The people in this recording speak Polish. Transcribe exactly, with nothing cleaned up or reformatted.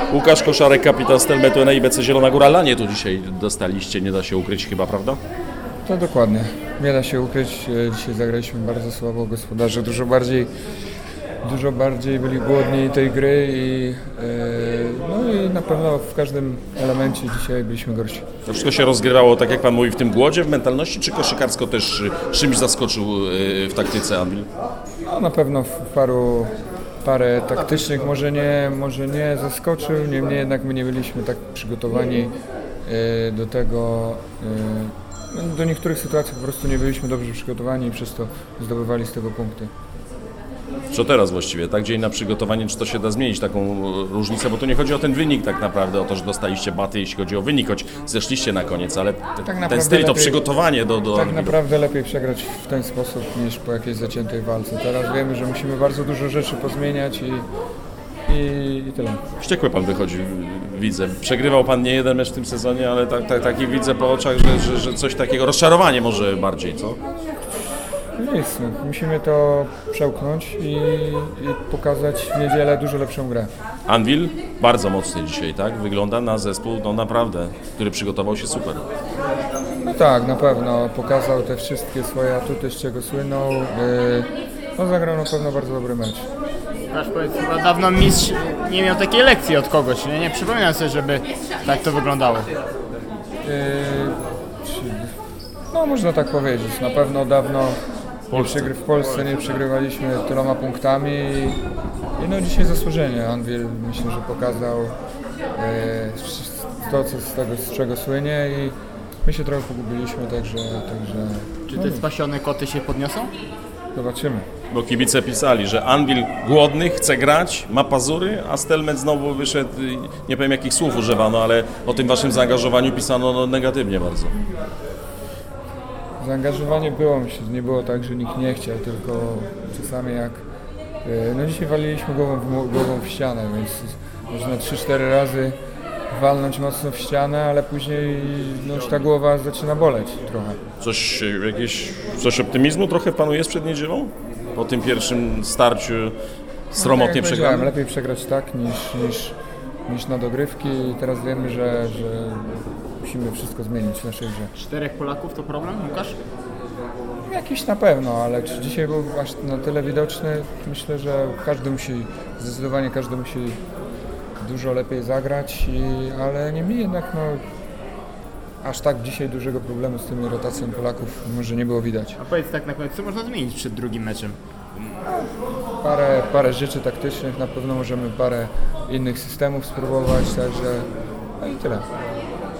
Łukasz Koszarek, kapitan Stelmetu N I B C Zielona Góra. Lanie tu dzisiaj dostaliście, nie da się ukryć chyba, prawda? To dokładnie. Nie da się ukryć. Dzisiaj zagraliśmy bardzo słabo. Gospodarze dużo bardziej, dużo bardziej byli głodni tej gry i, yy, no i na pewno w każdym elemencie dzisiaj byliśmy gorsi. To wszystko się rozgrywało, tak jak Pan mówi, w tym głodzie, w mentalności, czy koszykarsko też czymś zaskoczył w taktyce Anwil? No, na pewno w paru parę taktycznych może nie, może nie zaskoczył, niemniej jednak my nie byliśmy tak przygotowani yy, do tego. Yy, do niektórych sytuacji po prostu nie byliśmy dobrze przygotowani i przez to zdobywali z tego punkty. Co teraz właściwie, tak? Dzień na przygotowanie, czy to się da zmienić, taką różnicę? Bo tu nie chodzi o ten wynik tak naprawdę, o to, że dostaliście baty, jeśli chodzi o wynik, choć zeszliście na koniec, ale tak ten styl, to lepiej, przygotowanie do... do tak naprawdę lepiej przegrać w ten sposób niż po jakiejś zaciętej walce. Teraz wiemy, że musimy bardzo dużo rzeczy pozmieniać i, i, i tyle. Wściekły Pan wychodzi, widzę. Przegrywał Pan nie jeden mecz w tym sezonie, ale tak, tak, taki widzę po oczach, że, że, że coś takiego, rozczarowanie może bardziej, co? Nic, musimy to przełknąć i, i pokazać w niedzielę dużo lepszą grę. Anwil bardzo mocny dzisiaj, tak? Wygląda na zespół, no naprawdę, który przygotował się super. No tak, na pewno pokazał te wszystkie swoje atuty, z czego słynął. Yy, no zagrał na pewno bardzo dobry mecz. Łukasz, powiedz, chyba dawno mistrz nie miał takiej lekcji od kogoś, nie? Nie przypominam sobie, żeby tak to wyglądało. Yy, no można tak powiedzieć, na pewno dawno nie przegry- w Polsce nie przegrywaliśmy tyloma punktami i, i no dzisiaj zasłużenie. Anwil myślę, że pokazał yy, to, co z tego, z czego słynie i my się trochę pogubiliśmy, także... także Czy no te nic. spasione koty się podniosą? Zobaczymy. Bo kibice pisali, że Anwil głodny, chce grać, ma pazury, a Stelmet znowu wyszedł, nie powiem jakich słów używano, ale o tym waszym zaangażowaniu pisano no, negatywnie bardzo. Zaangażowanie było, myślę, że nie było tak, że nikt nie chciał, tylko czasami jak... No dzisiaj waliliśmy głową w, głową w ścianę, więc można trzy cztery razy walnąć mocno w ścianę, ale później no, już ta głowa zaczyna boleć trochę. Coś, jakieś, coś optymizmu trochę w Panu jest przed niedzielą? Po tym pierwszym starciu sromotnie no, tak przegranym? Lepiej przegrać tak niż, niż, niż na dogrywki i teraz wiemy, że, że musimy wszystko zmienić w naszej grze. Czterech Polaków to problem, Łukasz? Jakiś na pewno, ale czy dzisiaj był aż na tyle widoczny, myślę, że każdy musi, zdecydowanie każdy musi dużo lepiej zagrać, i, ale niemniej jednak no, aż tak dzisiaj dużego problemu z tymi rotacją Polaków może nie było widać. A powiedz tak na koniec, co można zmienić przed drugim meczem? Parę, parę rzeczy taktycznych, na pewno możemy parę innych systemów spróbować, także no i tyle.